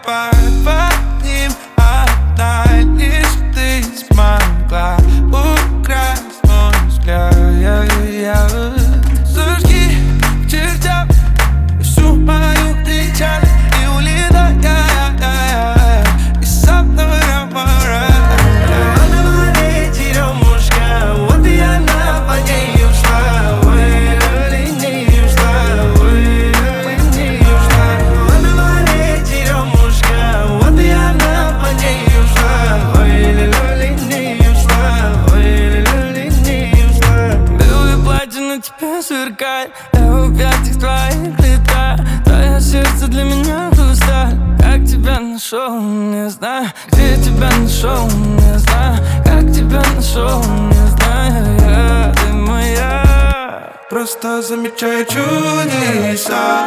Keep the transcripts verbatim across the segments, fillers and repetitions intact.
по ним одна лишь ты смогла украсть мой взгляд. Зажги к чертям всю мою печаль и улетай из одного романа. Она моя черемушка, вот и она по ней ушла. Ой, не ушла, ой, не ушла. Она моя черемушка, вот и она по ней ушла. Ой, не ушла, ой, не ушла. Белое платье на тебе сверкает, я в объятиях твоих летаю. Твое сердце для меня хрусталь. Как тебя нашел, не знаю. Где тебя нашел, не знаю. Как тебя нашел, не знаю. Я, ты моя. Просто замечаю чудеса.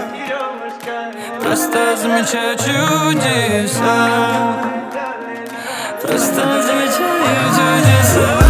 Просто замечаю чудеса. Просто замечаю чудеса.